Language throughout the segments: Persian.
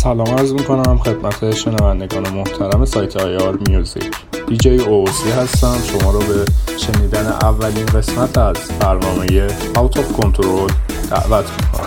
سلام عرض میکنم خدمت شنوندگان محترم سایت آیار میوزیک. دیجی اوسی هستم. شما رو به شنیدن اولین قسمت از برنامه Out of Control دعوت میکنم.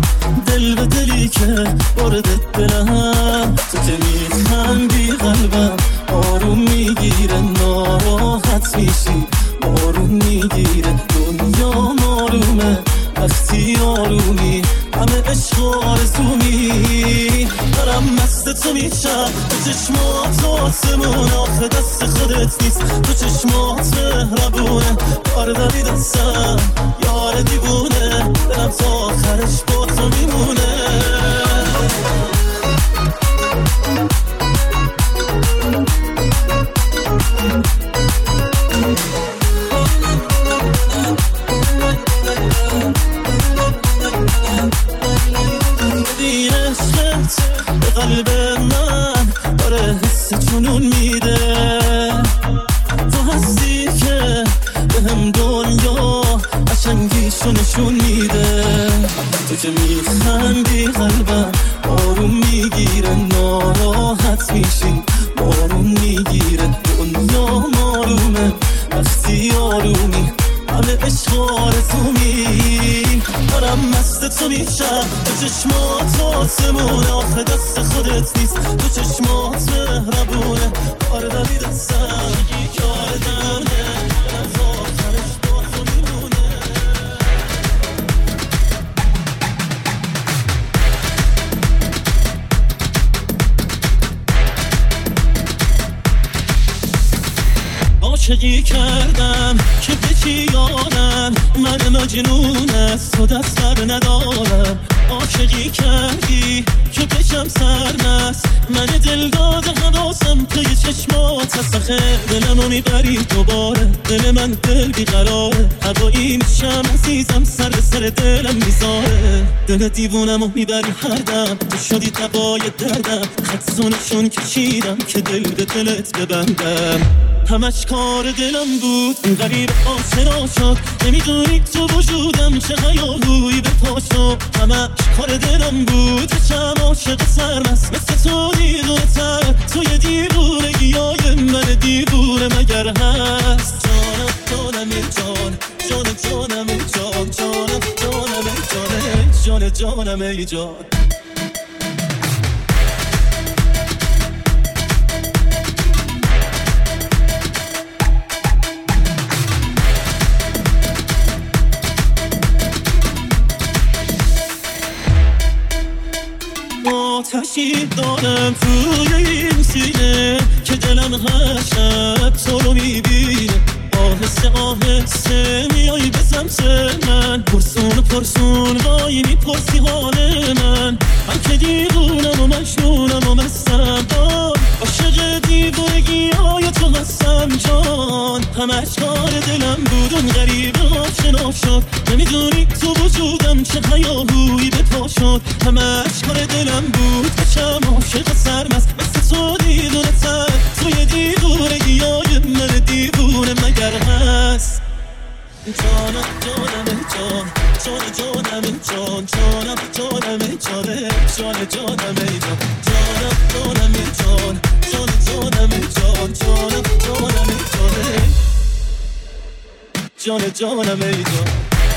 دل به دلی که وارد دلم تو که میخندی قلبم دست تو میشم تو چشمات آسمون آخه دست خودت نیست تو چشمات مهربونه کار داری دستم یار دیوونه دلم تا آخرش با تو میمونه قلب من داره حس جنون میده تو هستی که بهم دنیا قشنگیشو نشون میده تو که میخندی قلبم آروم میگیره ناراحت میشی آروم میگیره دنیا آرومه وقتی آرومی همه عشق آرزومی دارم مست تو میشم تو چشمات آسمون آخه دست خودت نیست تو چشمات مهربونه کار داری دستم کار دمه دلم تا آخرش با تو میمونه عاشقی کردم که به چی یارم من مجنون از تو دست بر ندارم عاشقی کردی که بشم سرمست من دل داده حواسم توی چشمات هست دلمو میبری دوباره دل من دل بیقراره هوایی میشم عزیزم سر به سر دلم میذاره دل دیوونمو میبری هر دم تو شدی دوای دردم خطزونشون کشیدم که دل به دلت ببندم همش کار دلم بود این غریب آسرا شد نمیدونی تو وجودم چه هیاهویی به پا شد همش کار دلم بود چم عاشق سرمست مثل تو دیوونه تر توی دیوونگی های من دیوونه مگر هست جانم جانم جان جان جانم جان جانم جانم جان جانم جان آتشی دارم توی این سینه که دلم هر شب تو رو میبینه آهسته آهسته میایی به سمت من پرسون پرسون وای میپرسی حال من که دیوونم و مجنونم و مستم عاشق دیوونگی های تو هستم جان همش کار دلم بود اون غریب آشنا شد نمیدونی تو وجودم چه هیاهویی به پا شد همش کار دلم بود بشم عاشق سرمست مثل تو دیوونه تر توی دیوونگی های من دیوونه مگر هست جانم جانم جان جان جانم جان جانم جانم جان جان جانم جان جانم جانم جان جان جانم جان جانم جانم جان جانم جان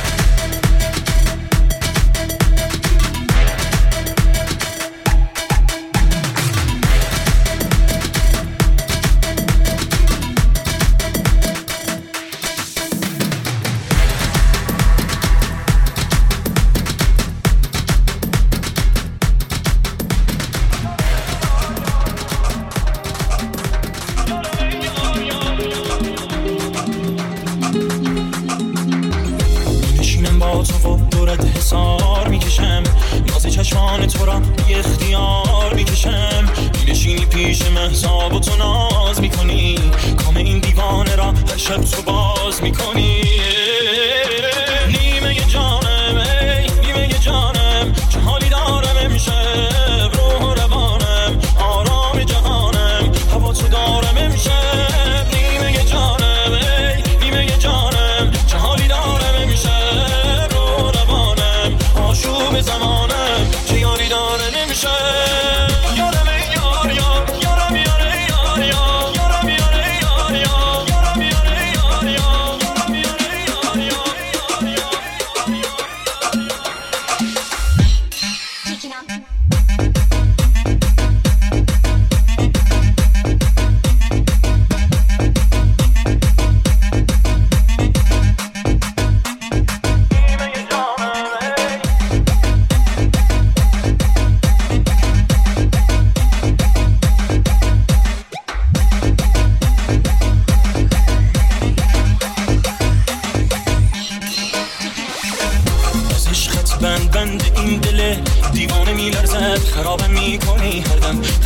چشمان تو را بی اختیار میکشم میشینی پیش مهتاب و تو ناز میکنی کام این دیوانه را هر شب تو باز میکنی نیمه جانم ای نیمه جانم چه حالی دارم امشب روح و روانم آرام جهانم هوا تو دارم امشب نیمه جانم ای نیمه جانم چه حالی دارم امشب روح و روانم آشوب زمانم چه یاری داره نمیشه یارم ای یار یار یارم یاره یار یار یارم یاره یار یار یارم یاره یار یار یارم یاره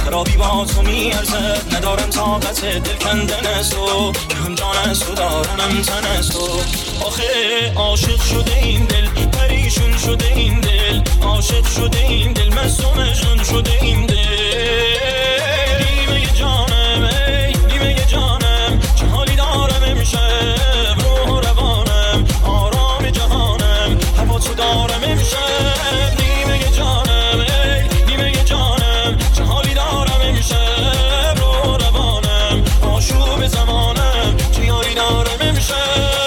خرابی با تو میارزه، ندارم طاقت دل کندن تو، که هم جان تو دارم هم تن تو. آخه عاشق شده این دل، پریشون شده این دل، عاشق شده این دل، مصدوم جون شده این دل. نیمه جانم ای نیمه جانم، چه حالی دارم امشب، روح و روانم آرام جهانم، هوا تو دارم امشب. نیمه جانم ای نیمه جانم، چه حالی دارم امشب، روح و روانم آشوب زمانم، چه یاری دارم امشب.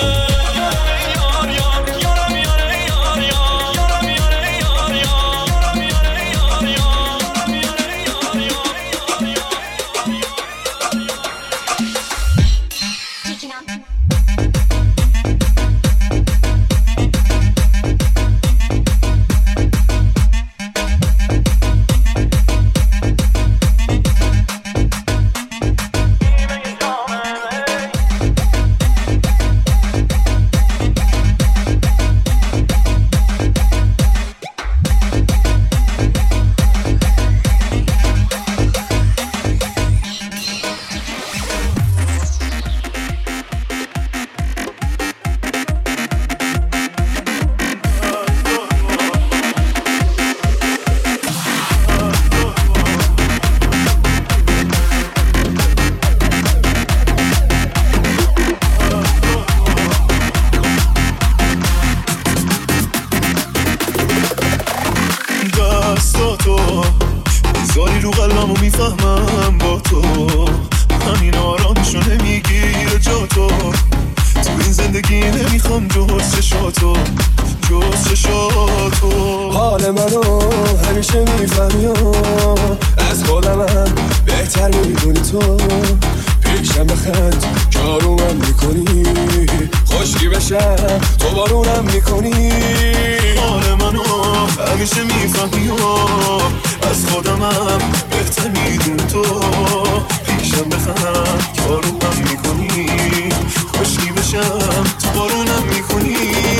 زاری رو قلبمو میفهمم با تو، همین آرامشو نمیگیره جا تو این زندگی نمیخوام جز چشاتو، جز چشاتو. حال منو همیشه میفهمی، از خودمم بهتر میدونی تو، پیشم بخند که آرومم میکنی، خشکی بشم تو بارونم میکنی. حال منو همیشه میفهمی، از خودمم بهتر میدونی تو، پیشم بخند که آرومم میکنی، خشکی بشم تو بارونم میکنی.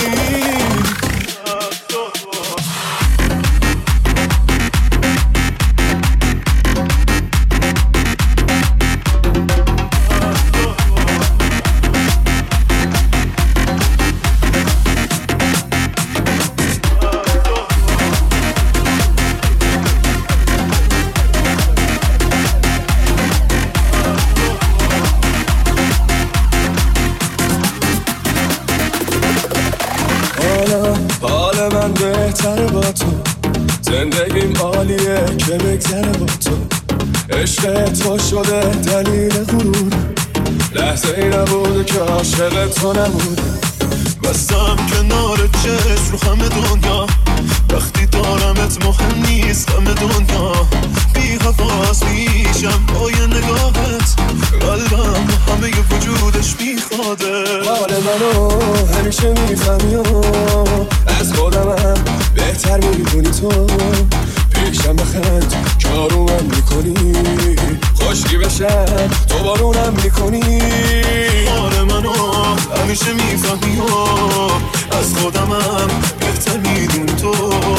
حال من بهتره با تو، زندگیم عالیه که بگذره با تو، عشق تو شده دلیل غرور، لحظه ای نبوده که عاشق تو نبود. بستم کنار چشم رو همه دنیا، وقتی دارمت مهم نیست همه دنیا، بی حواس میشم با یه نگاهت، قلبم همه وجودش میخواده. حال منو همیشه میفهمی، از خودمم بهتر میدونی تو، پیشم بخند که آرومم میکنی، خشکی بشم تو بارونم میکنی. حال منو همیشه میفهمی، از خودمم بهتر میدونی تو،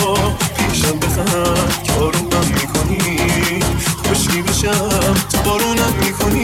پیشم بخند که آرومم میکنی، خشکی بشم تو بارونم میکنی.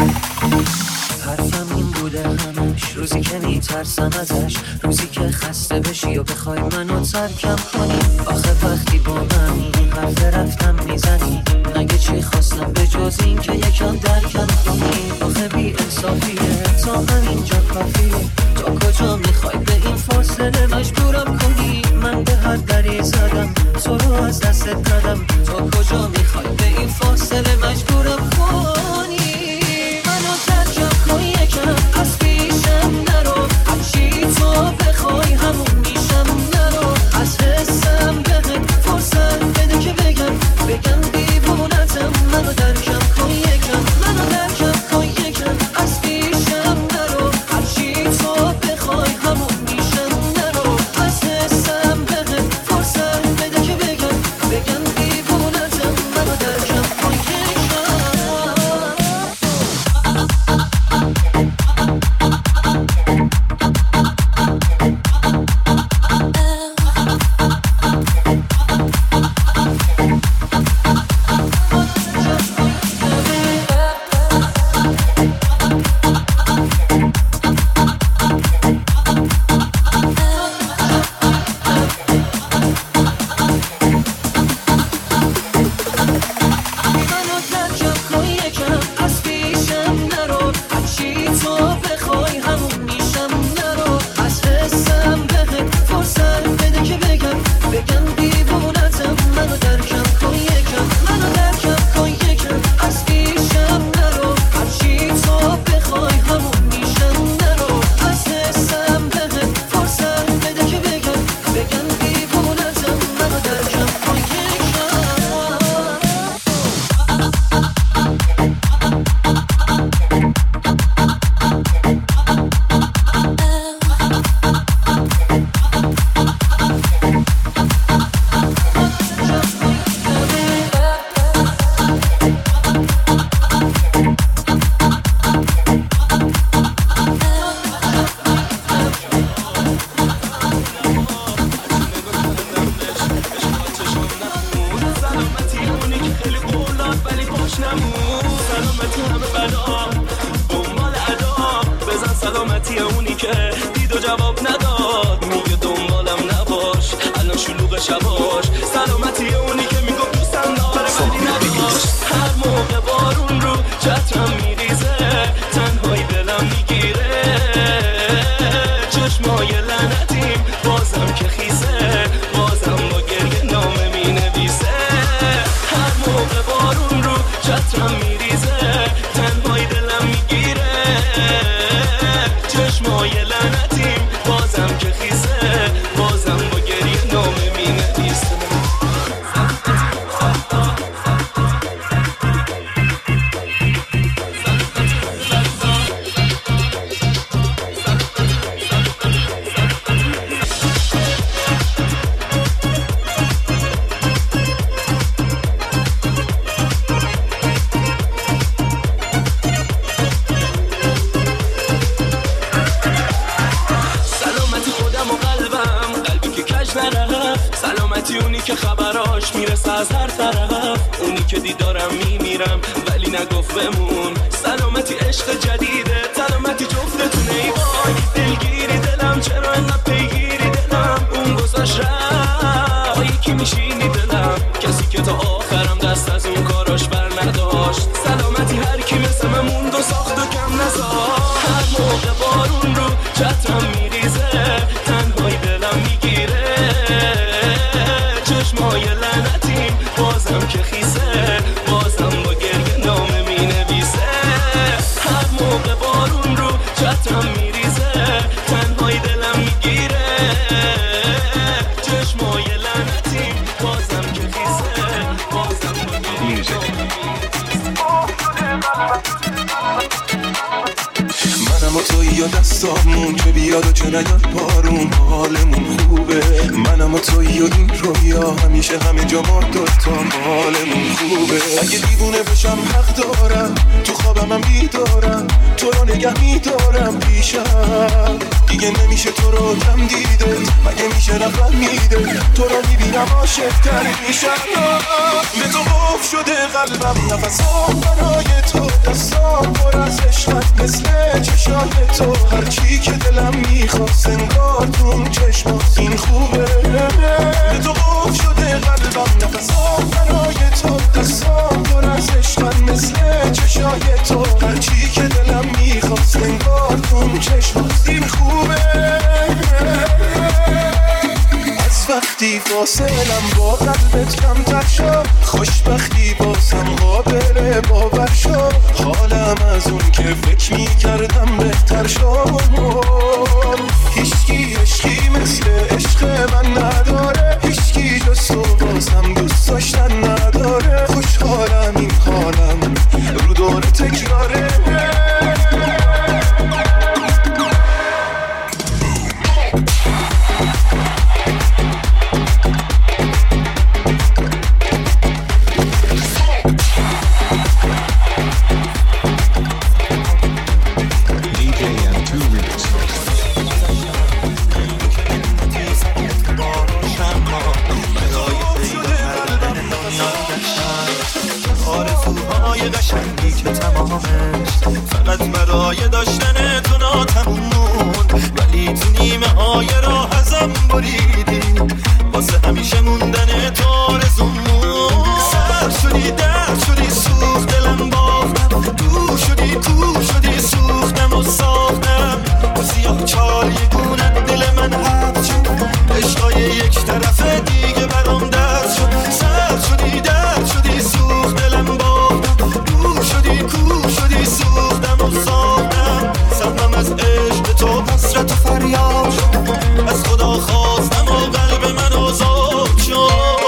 روزی که میترسم ازش، روزی که خسته خسته بشی و بخوای منو ترکم کنی. آخه وقتی با من این حرف رفتم میزنی، مگه چی خواستم به جز این که یکم درکم کنی. آخه بی انصافیه تا همینجا کافیه، تا کجا میخوای به این فاصله مجبورم کنی. من به هر دری زدم تو رو از دستت ندم، تا کجا میخوای به این فاصله مجبورم کنی. منو ترکم کن یکم از پیشم نرو، هرچی تو بخوای همون میشم نرو. از حسم بهت فرصت بده که بگم دیوونتم. منو درکم کن یکم، منو درکم کن یکم از پیشم نرو، هرچی تو بخوای همون میشم نرو. از حسم بهت فرصت بده که بگم دیوونتم. منو درکم کن منم و توی یا دستامون که بیاد و که نیاد بارون حالمون خوبه. منم و توی و این رویا همیشه همه جا ما دوتا حالمون خوبه. اگه دیوونه بشم حق دارم تو خوابم هم بیدارم تو رو نگه میدارم پیشم. دیگه نمیشه تو رو کم دیده مگه میشه نفر میده تو رو میبینم عاشق تر میشم. به تو قفل شده قلبم نفسام برای تو دستام پر از عشقت مثل چشای تو هرچی که دلم میخواست انگار تو اون چشمات این خوبه به تو قفل شده قلبم نفسام برای تو دستام پر از عشقت مثل چشای تو هرچی که دلم میخواست انگار تو اون چشمات این خوبه وقتی فاصلم با قلبت کمتر شد خوشبختی بازم قابل باور شد حالم از اون که فکر میکردم بهتر شد هیچکی عشقی مثل عشق من نداره هیچکی جز تو بازم دوست داشتن نداره خوشحالم این حالم رو دور تکراره فقط برای داشتن تو ناتموم موند ولی تو نیمه های راه ازم بریدی واسه همیشه موندن تو آرزوم موند سرد شدی درد شدی سوخت دلم باختم دور شدی کور شدی سوختم و ساختم با سیاه چال یگونت دل من حبس شد عشقای یک طرفه دیگه برام درد شد سرد شدی درد شدی سوخت دلم باختم دور شدی کور شدی سوختم و ساختم سرمم از عشق تو حسرت و فریاد شد از خدا خواستم و قلب من آزاد شد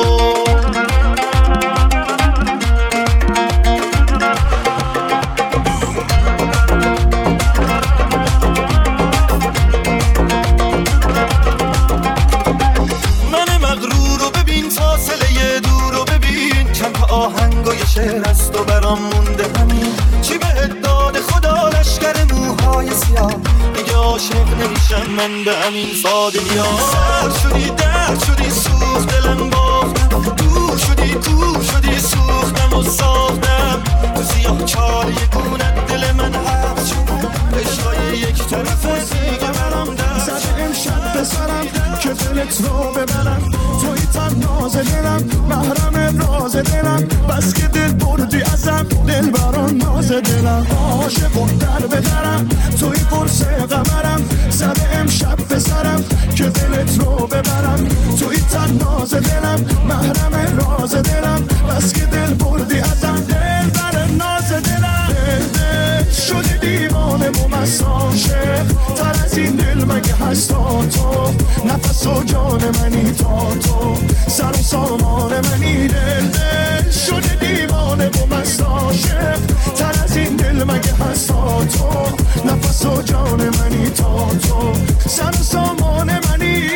آهنگای شعر است و برام مونده همین چی بهت داده خدا لشکر موهای سیاه دیگه عاشق نمیشم من به همین سادگی ها سرد شدی درد شدی سوخت دلم باختم دور شدی کور شدی سوختم و ساختم تو سیاه چال یگونت دل من حبس شد عشقای یک طرفه دیگه برام درد زده امشب بسرم که دلت رو ببرم توی تناز دلم محرم راز دلم بس که دل بردی ازم دل بران ناز دلم عاشق و در بدرم توی قرص قمرم زده امشب بسرم که دلت رو ببرم توی تناز دلم محرم راز دلم بس که دل بردی ازم دل بران ناز دلم دل شدی دیوانه و مساشه تر از این دل مگه هستا تو نفس و جان منی تا تو سر و سامان منی دل شده دیوانه و مساشه تر از این دل مگه هستا تو نفس و جان منی تا تو سر و سامان منی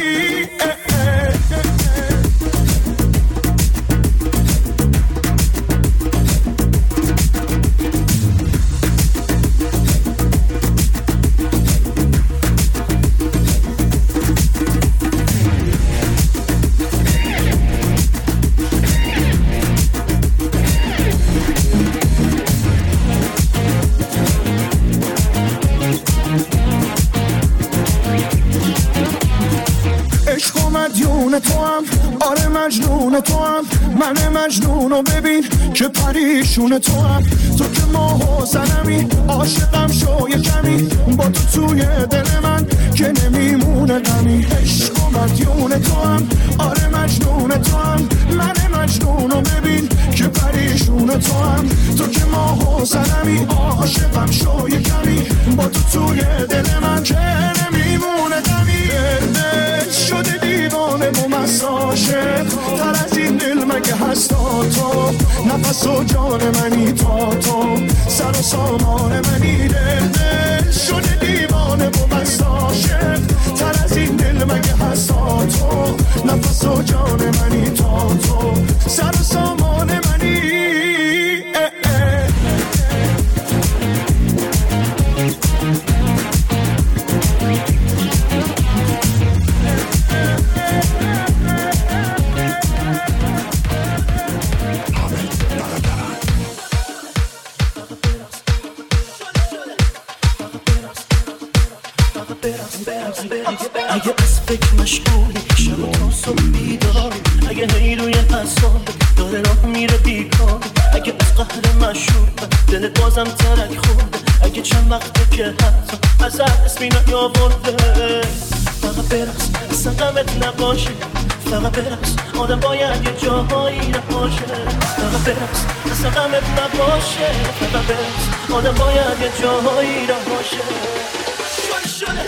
مدیون تو هم آره مجنون تو هم من مجنونو ببین که پریشون تو هم تو که ماه و زنمی عاشقم شو یه کمی با تو توی دل من که نمیمونه غمی عشق و مدیون تو هم آره مجنون تو هم من مجنونو ببین که پریشون تو هم تو که ماه و زنمی عاشقم شو یه کمی با تو توی دل من که نمیمونه غمی شده دیوانه و مساشه تر از این دل مگه هستا تو نفس و جان منی تا تو سر و سامان منی دل شده دیوانه و مساشه تر از این دل مگه هستا تو نفس و جان منی تا تو سر و سامان منی شب و تا صبح بیدار. اگه هی روی اصاب داره راه میره بیکار، اگه از قهر مشهور دلت بازم ترک خورده، اگه چند وقته که حتی از اسمی نیاورده. فقط برقص اصلا غمت نباشه، فقط برقص آدم باید یه جاهایی رهاشه. فقط برقص اصلا غمت نباشه، فقط برقص آدم باید یه جاهایی رهاشه. شده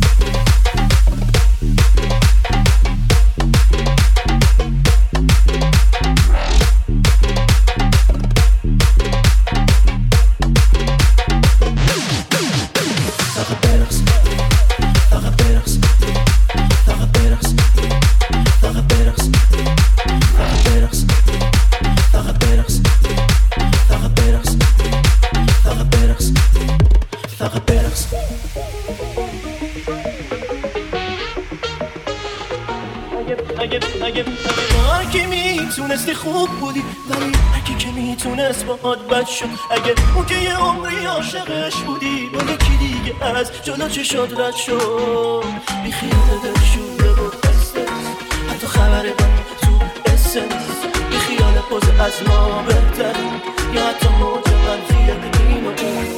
اگه میتونستی خوب بودی، ولی اگه که میتونست باهات بد شد، اگه اون که یه عمری عاشقش بودی با یکی دیگه از جلو چشات رد شد، بی خیال دل شده بود استرس، حتی خبر من تو اسنس، بی خیال پوز از ما بهتر، یا حتی موج منفی این و اون.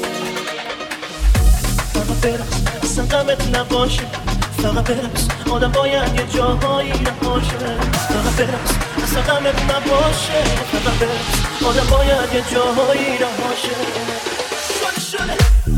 فقط برقص اصلا غمت نباشه، فقط برقص آدم باید یه جاهایی رهاشه. فقط برقص اصلا غمت نباشه، فقط برقص آدم باید یه جاهایی رهاشه. شده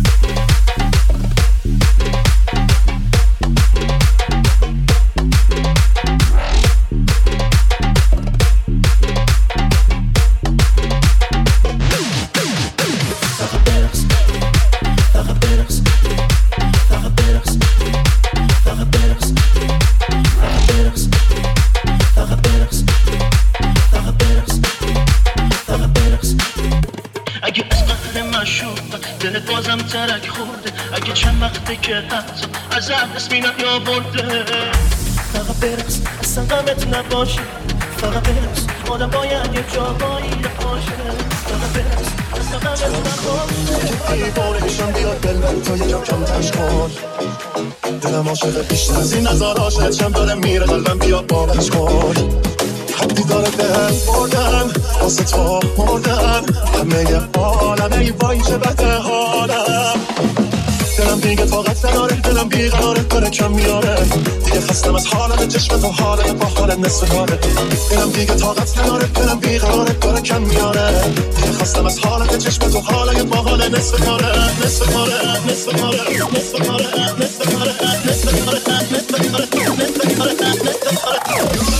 دلت بازم ترک خورده، اگه چند وقته که حتی از اسمی نیاورده. فقط برقص اصلا غمت نباشه، فقط برقص آدم باید یه جاهایی رهاشه. فقط برقص اصلا غمت نباشه. دیوارشم بیاد دل تا یکم کم تش کن، دلم عاشق بیشتر از این نظراشه، چم داره میره قلبم بیا باورش کن. حدی داره دل بردن واسه تو مردن، همه عالم ای وای چه بده حالم. دلم دیگه طاقت نداره، دلم بیقراره داره کم میاره، دیگه خستم از حالت چشمت و حالت با حالت نصف کاره. دلم دیگه طاقت نداره، دلم بیقراره داره کم میاره، دیگه خستم از حالت چشمت و حالت با حالت نصف کاره. نصف کاره نصف کاره نصف کاره نصف کاره نصف کاره نصف کاره نصف کاره نصف کاره.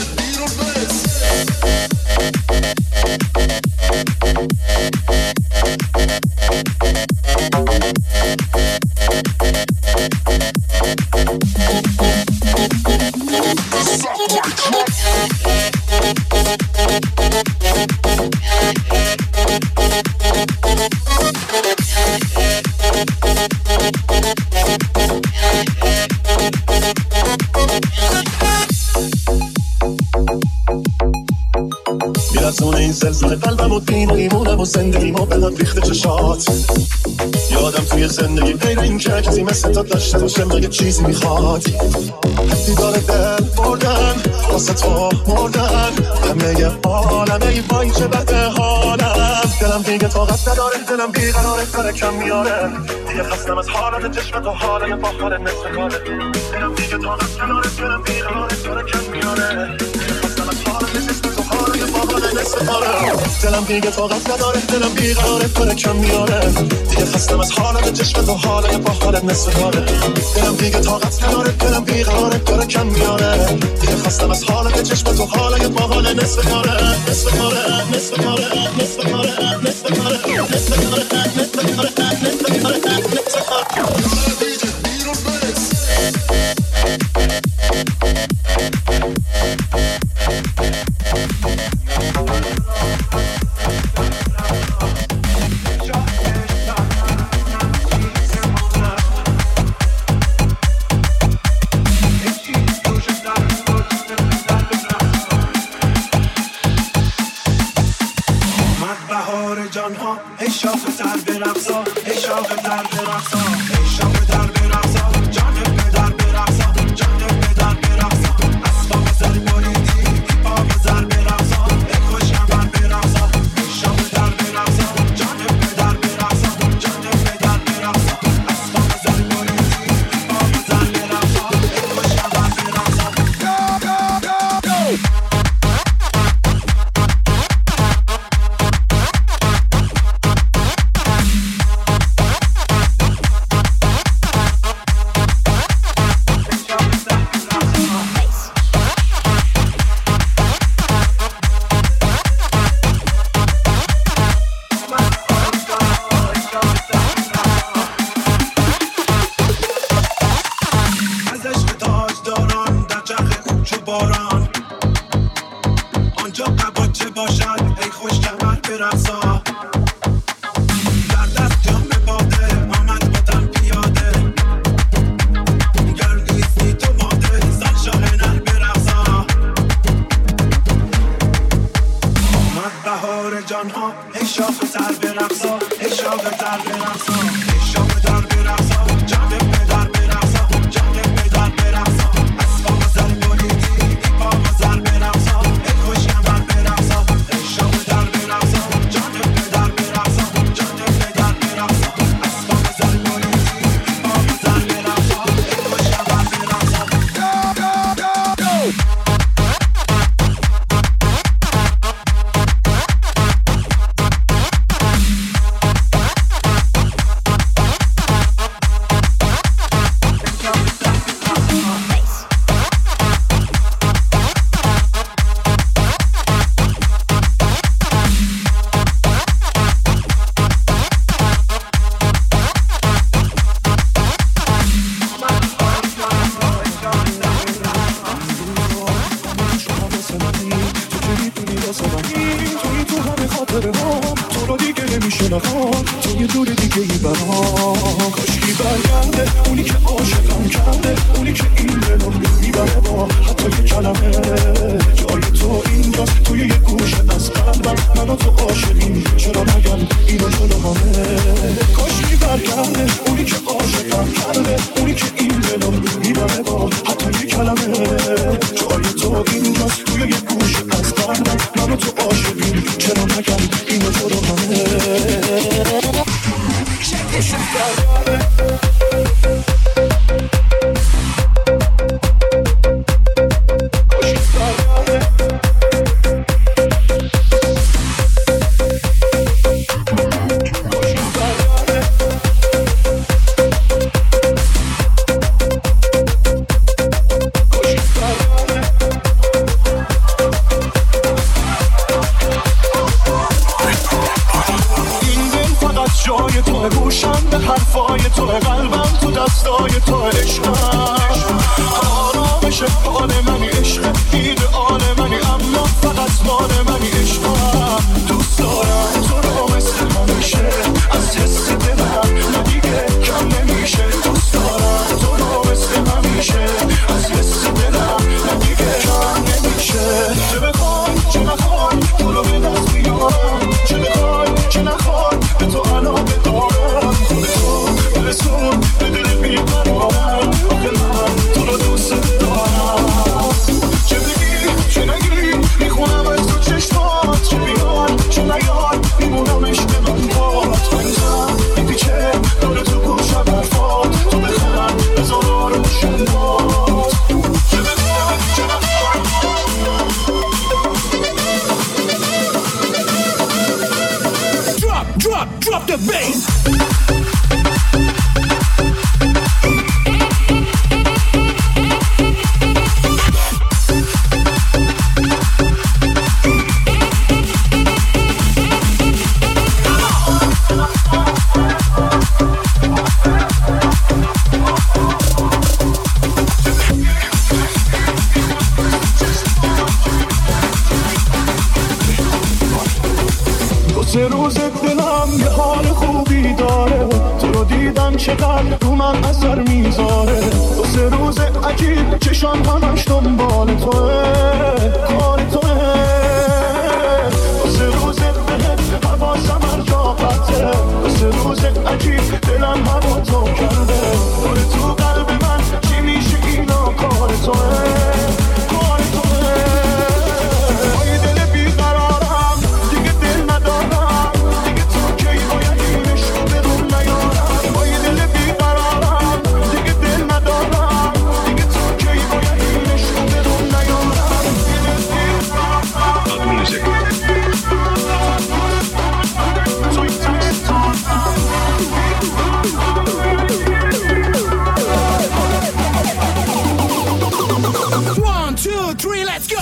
میرزونه این زلزله قلبم و دین و ایمونم و زندگیمو به هم ریخته چشات. یادم توی زندگی غیر این که کسی مثل تو داشته باشه مگه چیزی میخواد. حدی داره دل بردن واسه تو مردن، همه عالم ای وای چه بده حالم. دلم دیگه طاقت نداره، دلم بیقراره داره کم میاره، دیگه خستم از حالت چشمت و حالت با حالت نصف کاره. دلم دیگه طاقت نداره، دلم بیقراره داره کم میاره، دیگه خستم از حالت چشمت و حالت با حالت نصف کاره. دلم دیگه طاقت نداره، دلم بیقراره داره کم میاره، دیگه خستم از حالت چشمت و حالت با حالت نصف کاره. دلم دیگه طاقت نداره، دلم بیقراره داره کم میاره، دیگه خستم از حالت چشمت و حالت با حالت نصف کاره. نصف کاره نصف کاره نصف کاره نصف کاره نصف کاره نصف کاره نصف کاره نصف کاره. بهار جان ها ای شاخ باران آنجا قباچه باشد ای خوش کمر برقصا در دست جام باده آمد بادم پیاده گر نیستی تو ماده زن شاه نر برقصا آمد بهار جانها ای شاخ تر برقصا ای شاخ تر برقصا ای شاخ تر برقصا جان پدر برقصا جان پدر برقصا اسبا زل بولیدی پا زل برقصا ای خوش کمر برقصا ای شاخ تر برقصا جان پدر برقصا جان پدر برقصا اسبا زل بولیدی پا زل برقصا ای خوش کمر برقصا تو یه دور دیگه ای برام کاشکی برگرده اونی که عاشقم کرده اونی که این دلم میبره با حتی یه کلمه جای تو اینجاست توی یه گوشه از قلبم من و تو عاشقیم چرا نگم اینو جلو همه کاشکی برگرده اونی که عاشقم کرده اونی که این دلم میبره با حتی یه کلمه جای تو اینجاست توی یه گوشه از قلبم من و تو عاشقیم چرا نگم اینو جلو همه جای تو گوشم به حرفای تو قلبم تو دستای تو عشقم آرامش حال منی عشق ایدئال منی اما فقط مال منی عشقم دوست دارم تو رو مثل همیشه از حس دلم نه دیگه کم نمیشه دوست دارم تو رو مثل همیشه از حس دلم نه دیگه کم نمیشه چه بخوای چه نخوای تو رو به دست بیارم چه بخوای چه نخوای به تو علاقه دارم خود تو برسون به دل بیقرارم آخه من تو رو دوست دارم چه بگی چه نگی میخونم از تو چشمات چه بیاد چه نیاد میمونم عشق من بات بنزم میپیچه داره تو گوشم حرفات تو بخند بذار رو شنبات چه بگی چه نخوای Drop the bass. سه روز دلم یه حال خوبی داره تو رو دیدم چقدر رو من اثر میذاره دو سه روز عجیب چشان همش دنبال توه کار توه دو سه روز بهت حواسم هر جا قطعه دو سه روز عجیب دلم هوا تو کرده داره تو قلب من چی میشه اینا کار توه کار توه ای دل بیقرارم دیگه دل ندارم دیگه تو کی باید این عشق بدون نیارم ای دل بیقرارم دیگه دل ندارم دیگه تو کی باید این عشق بدون نیارم One, two, three, let's go!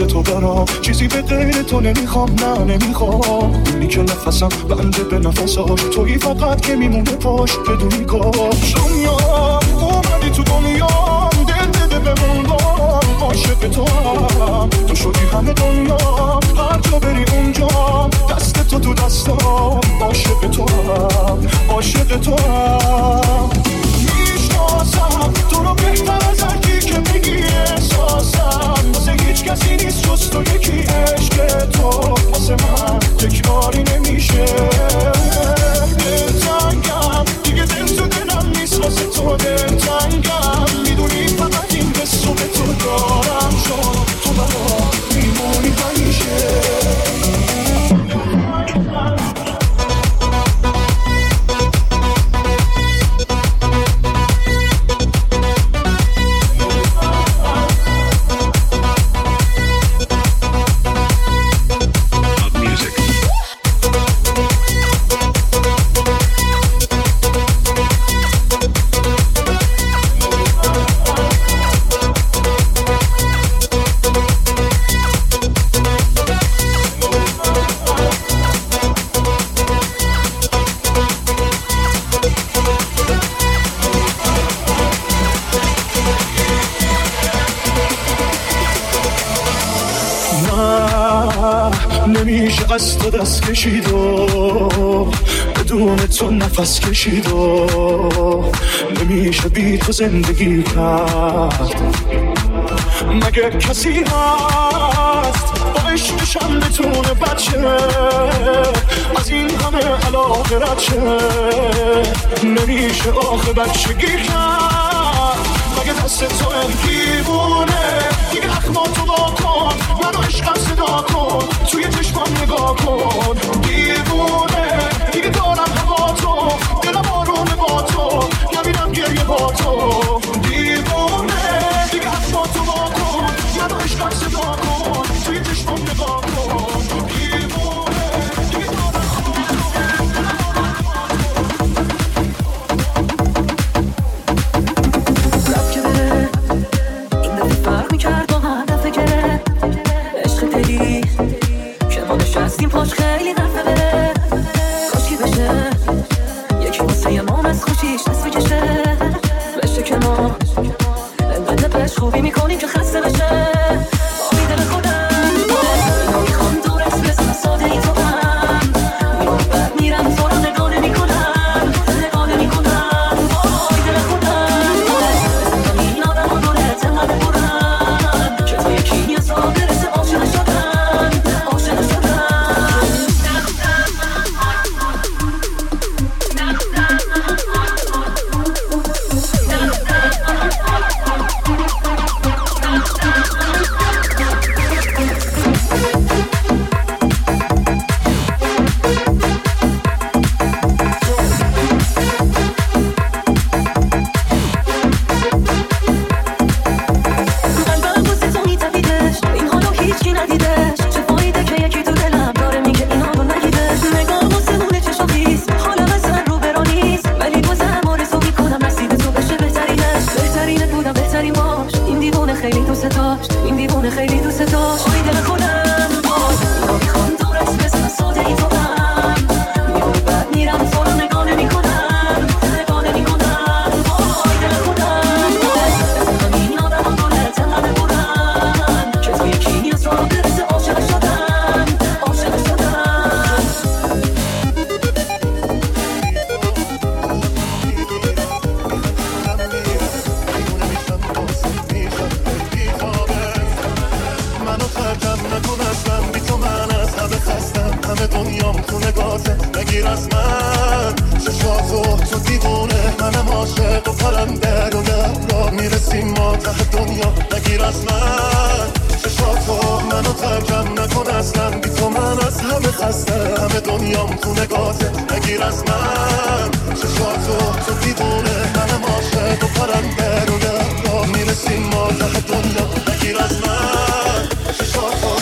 مثل تو برام، چیزی به غیر تو نمیخوام، نه نمیخوام. اونی که نفسم بنده به نفساش، تویی فقط که میمونه پاش بدونی کاش. دنیا اومدی تو دنیا، دل بده بموندم، عاشق تو هم، تو شدی همه دنیا، هر جا بری اونجا دست تو تو دستام، عاشق تو هم، عاشق تو هم. میشناسم تو رو بهتر از هرکی که میگی، احساسم واسه هیچ کسی نیست جز تو یکی. عشق تو واسه من تکراری نمیشه، دلتنگم دیگه، دل تو دلم نیست واسه تو دلتنگم. میدونی فقط این حس رو به تو دارم، چون تو برام میمونی همیشه. نمیشه از تو دست کشید و بدون تو نفس کشید و نمیشه بی تو زندگی کرد. مگه کسی هست با عشقشم بتونه بچه از این همه علاقه رد شه؟ نمیشه آخه بچگی کرد، مگه دست تو دیوونه. دیگه اخماتو با کن، منو عشقم صدا کن، توی چشمام نگاه کن. دیوونه دیگه دارم هوا تو، دلم آرومه با تو، نمیرم گریه با تو. دیوونه دیگه اخماتو با کن، منو عشقم صدا کن، توی چشمام نگاه کن. دیوونه دیگه دارم این پاش خیلی دفعه بره، کاشکی بشه یکی واسه ما از خوشیش دست بکشه، بشه کنار انقدر بهش خوبی میکنیم که خسته بشه. امیده به خودم اینا میخوام دور اسم ساده ای تو هم، میرم بعد میرم تو رو نگاه نمیکنم، نگاه نمیکنم. امیده به خودم بزنم این آدم ها دولت انقدر برم که تو یکی نیاز ها برسه عاشق شدن، عاشق شدن. این دیوونه خیلی دوست داشت. امیده به خودم اینا میخوام دور از بزن ساده ای تو هم، میام بعد میرم تو رو نگاه نمیکنم، نگاه نمیکنم. امیده به خودم بزنم این آدم ها دولت انقدر برم که تو یکی نیاز را برسه عاشق شدن، عاشق شدن. دنیام تو نگاته نگیر از من چشاتو، تو دیوونه منم عاشق و پرنده رو را میرسیم ما ته دنیا. نگیر از من چشاتو، منو ترکم نکن اصلا، بی تو من از همه خسته، همه دنیام تو نگاته. نگیر از من چشاتو، تو دیوونه منم عاشق و پرنده رو را میرسیم ما ته دنیا. نگیر از من چشاتو.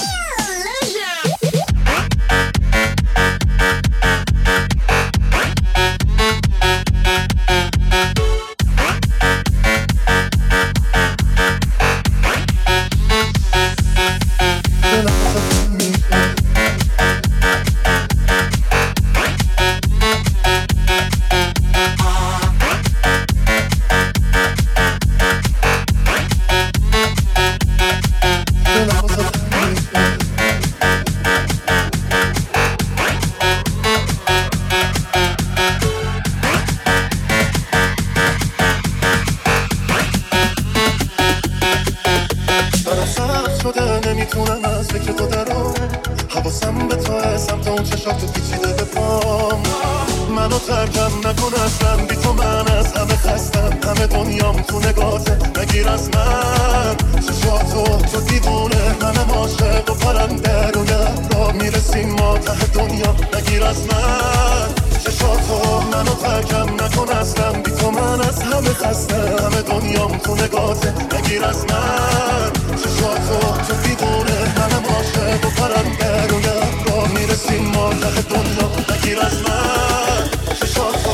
حواسم به تو سمت اون چشات پیچیده به پام منو ترکم نکن اصلا بی تو من از همه خستم همه دنیام تو نگاته نگیر از من چشاتو تو دیوونه منم عاشق و پرنده روی ابرا میرسیم ما ته دنیا نگیر از من چشاتو منو ترکم نکن اصلا بی تو من از همه خستم همه دنیام تو نگاته نگیر از من چشاتو تو دیوونه منم عاشق و پرنده روی ابرا میرسیم ما ته دنیا نگیر از من چشاتو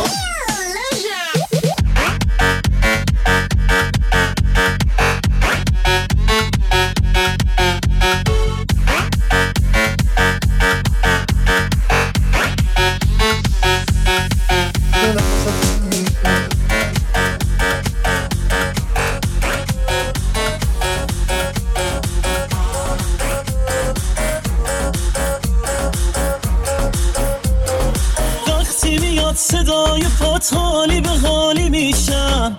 صدای پات حالی به حالی میشم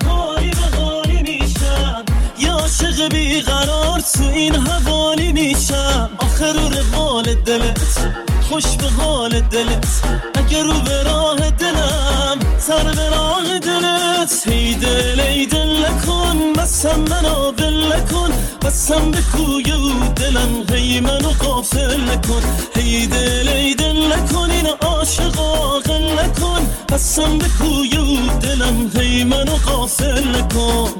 یا عاشق بیقرار تو این حوالی میشم آخر رو روال دلت خوش به حال دلت اگر رو به راه دلم سر به راه دلت ای دل نکن بسم منو بل نکن بسم به کوی او دلم هی منو غافل نکن ای دل نکن این عاشق آقل نکن بسم به کوی او دلم هی منو غافل نکن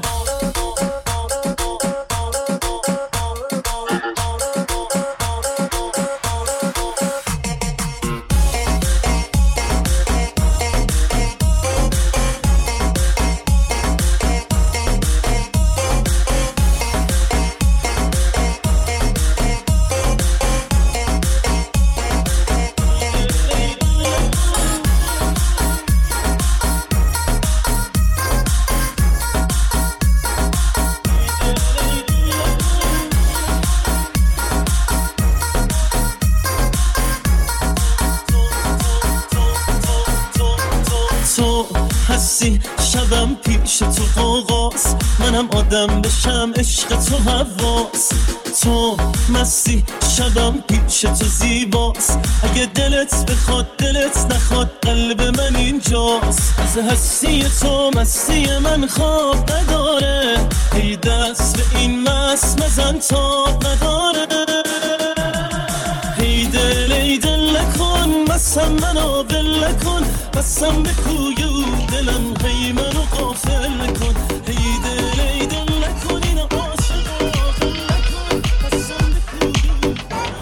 شبم پیش تو قوقاس منم آدم بشم عشق تو حواس تو مستی شبم پیش تو زیباس اگه دلت بخواد دلت نخواد قلب من اینجاست از هستی تو مستی من خواب نداره ای دست به این مست مزن تاب نداره ای دل نکن بسم منو بل نکن بسم به کوی او دلم هی منو غافل نکن ای دل نکن این عاشق آقل نکن بسم به کوی او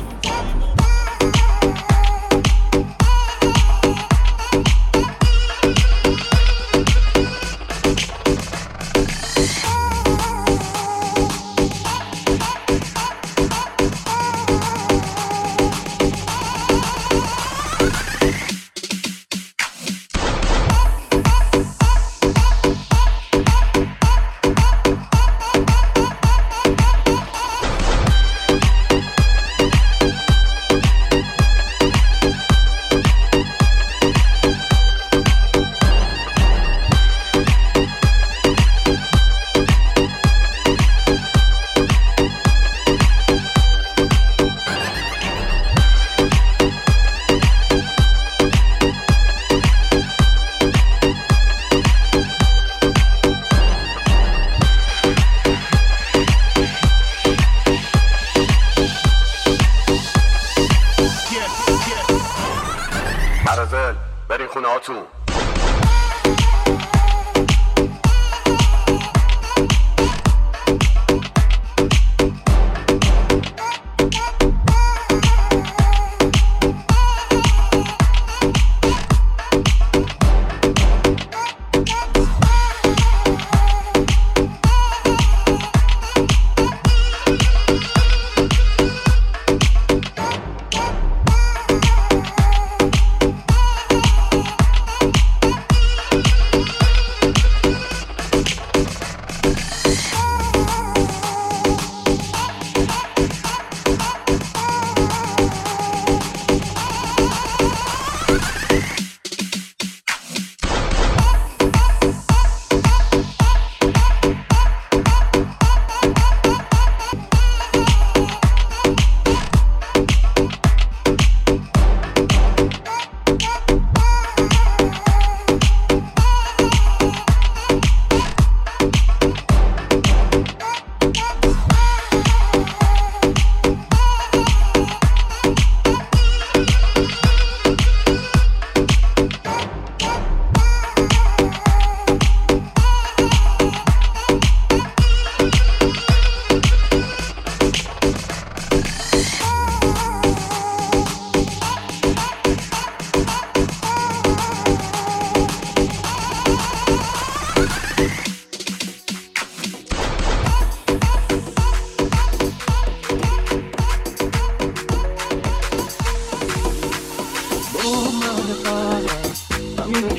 برین خونه هاتون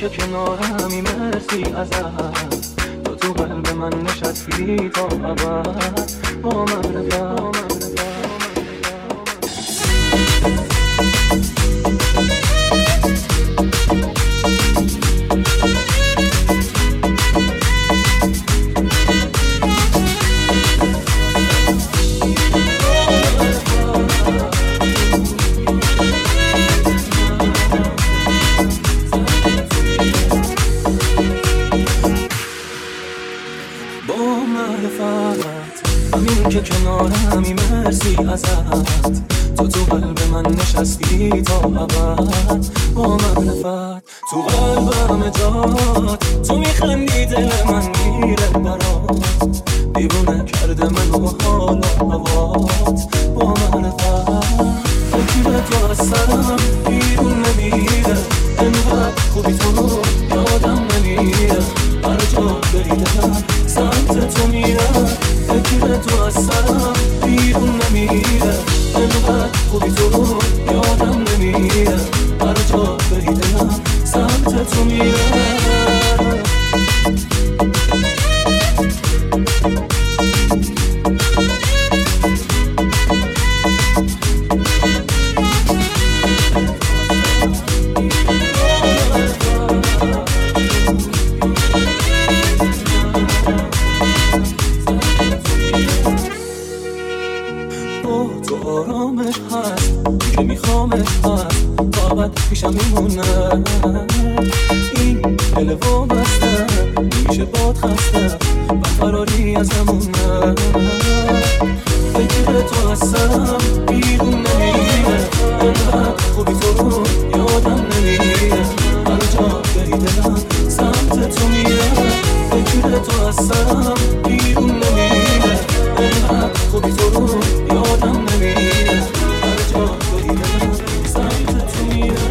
که کنارمی مرسی ازت تو قلب من نشستی تا ابد با معرفت همین که کنارمی مرسی ازت تو قلب من نشستی تا ابد با معرفت تو قلبم جات تو میخندی دل من میره برات دیوونه کرده منو حال و هوات با معرفت فکر تو از سرم بیرون نمیره انقدر خوبی تو یادم نمیره هر جا بری دلم سمت تو میرم فکر تو از سرم بیرون نمیره انقدر خوبی تو یادم نمیره هر جا بری دلم سمت تو میرم آرامش هست که میخوامش هست بابت پیشم میمونه این دل وابسته میشه باد خسته و فراری از همونه فکر تو از سرم بیرون نمیره انقدر خوبی تو رو یادم نمیره هر جا بری دلم سمت تو میره فکر تو از سرم بیرون نمیره انقدر خوبی تو رو یادم نمیره هر جا بری دلم سمت تو میره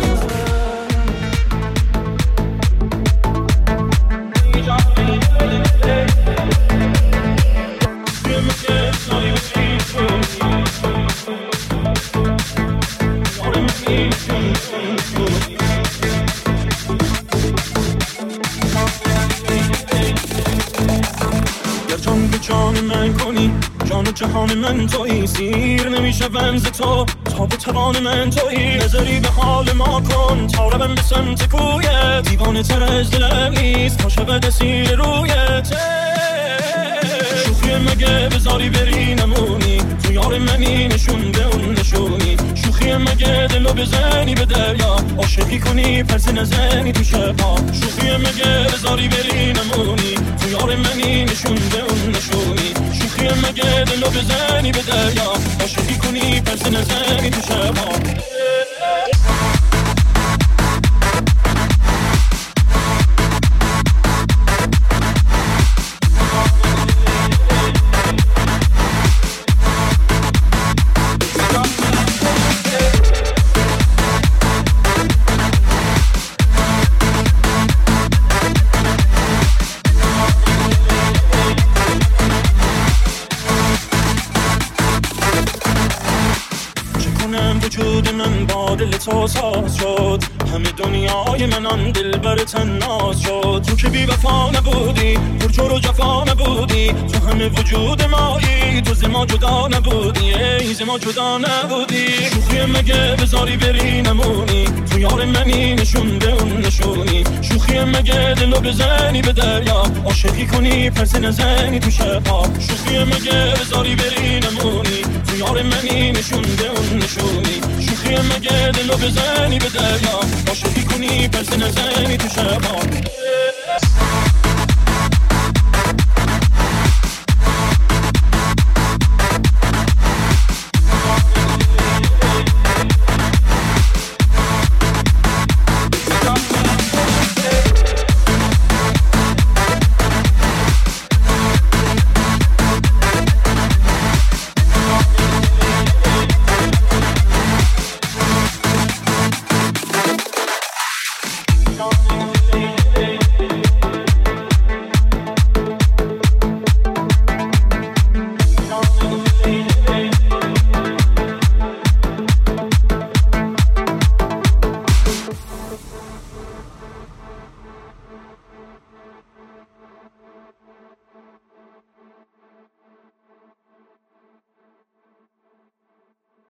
جان من کنی جان و جهان من تویی سیر نمیشم ز تو تا به توان من تویی نظری به حال ما کن تا روم به سمت کویت دیوانه تر از دلم نیست تا شود اسیر رویت شوخی مگه بذاری بری نمونی تو یار منی نشون به اون نشونی شوخی مگه دلو بزنی به دریا عاشقی کنی پرس نزنی تو شبا شوخی مگه بذاری بری نمونی تو یار منی نشون به اون نشونی شوخی مگه دلو بزنی به دریا عاشقی کنی پرس نزنی تو شبا وجود من با دل تو ساز شد همه دنیای من آن دلبر تناز شد تو که بی وفا نبودی پرجور و جفا نبودی تو همه وجود مایی تو ز ما جدا نبودی ای ز ما جدا نبودی شوخی مگه بذاری بری نمونی تو یار منی نشون به اون نشونی شوخی مگه دلو بزنی به دریا عاشقی کنی پرس نزنی تو شبا شوخی مگه بذاری بری نمونی تو یار منی نشون به اون نشونی شوخی مگه دلو بزنی به دریا عاشقی کنی پرس نزنی تو شبا